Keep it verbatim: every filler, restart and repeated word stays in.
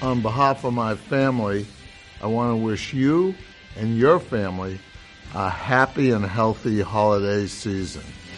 On behalf of my family, I want to wish you and your family a happy and healthy holiday season.